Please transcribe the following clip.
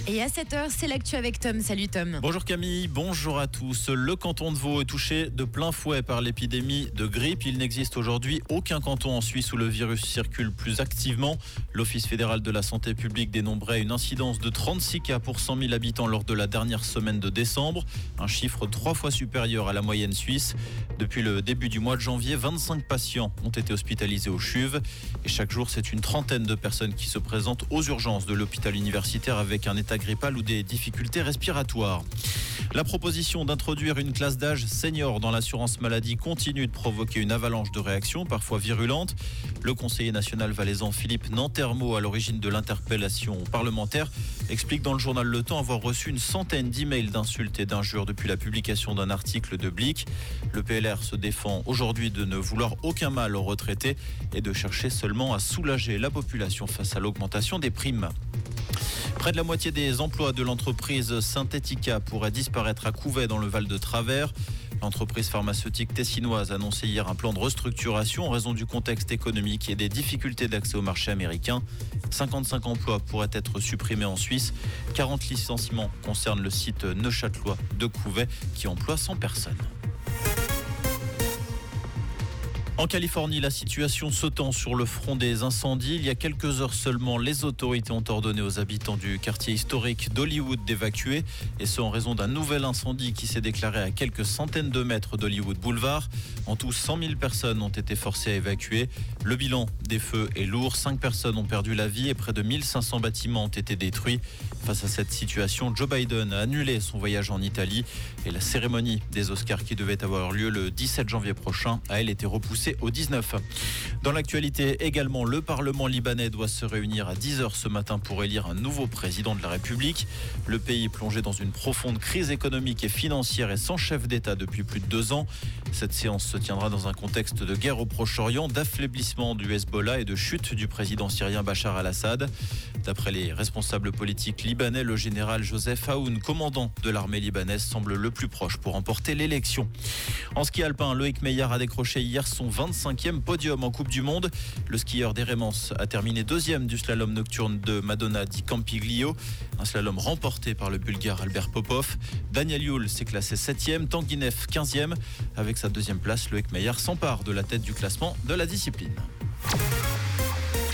Et à 7h, c'est l'actu avec Tom. Salut Tom. Bonjour Camille, bonjour à tous. Le canton de Vaud est touché de plein fouet par l'épidémie de grippe. Il n'existe aujourd'hui aucun canton en Suisse où le virus circule plus activement. L'Office fédéral de la santé publique dénombrait une incidence de 36 cas pour 100 000 habitants lors de la dernière semaine de décembre. Un chiffre 3 fois supérieur à la moyenne suisse. Depuis le début du mois de janvier, 25 patients ont été hospitalisés au CHUV. Et chaque jour, c'est une trentaine de personnes qui se présentent aux urgences de l'hôpital universitaire avec un état grippal ou des difficultés respiratoires. La proposition d'introduire une classe d'âge senior dans l'assurance maladie continue de provoquer une avalanche de réactions, parfois virulentes. Le conseiller national valaisan Philippe Nantermo, à l'origine de l'interpellation parlementaire, explique dans le journal Le Temps avoir reçu une centaine d'emails d'insultes et d'injures depuis la publication d'un article de Blick. Le PLR se défend aujourd'hui de ne vouloir aucun mal aux retraités et de chercher seulement à soulager la population face à l'augmentation des primes. Près de la moitié des emplois de l'entreprise Synthetica pourraient disparaître à Couvet dans le Val de Travers. L'entreprise pharmaceutique tessinoise a annoncé hier un plan de restructuration en raison du contexte économique et des difficultés d'accès au marché américain. 55 emplois pourraient être supprimés en Suisse. 40 licenciements concernent le site neuchâtelois de Couvet qui emploie 100 personnes. En Californie, la situation se tend sur le front des incendies. Il y a quelques heures seulement, les autorités ont ordonné aux habitants du quartier historique d'Hollywood d'évacuer. Et ce, en raison d'un nouvel incendie qui s'est déclaré à quelques centaines de mètres d'Hollywood Boulevard. En tout, 100 000 personnes ont été forcées à évacuer. Le bilan des feux est lourd. 5 personnes ont perdu la vie et près de 1500 bâtiments ont été détruits. Face à cette situation, Joe Biden a annulé son voyage en Italie. Et la cérémonie des Oscars qui devait avoir lieu le 17 janvier prochain a, elle, été repoussée au 19. Dans l'actualité également, le Parlement libanais doit se réunir à 10h ce matin pour élire un nouveau président de la République. Le pays est plongé dans une profonde crise économique et financière et sans chef d'État depuis plus de 2 ans. Cette séance se tiendra dans un contexte de guerre au Proche-Orient, d'affaiblissement du Hezbollah et de chute du président syrien Bachar al-Assad. D'après les responsables politiques libanais, le général Joseph Aoun, commandant de l'armée libanaise, semble le plus proche pour remporter l'élection. En ski alpin, Loïc Meillard a décroché hier son 25e podium en Coupe du Monde. Le skieur d'Eremans a terminé 2e du slalom nocturne de Madonna di Campiglio, un slalom remporté par le Bulgare Albert Popov. Daniel Yule s'est classé 7e, Tanguy Neff 15e. Avec sa 2e place, Loïc Meillard s'empare de la tête du classement de la discipline.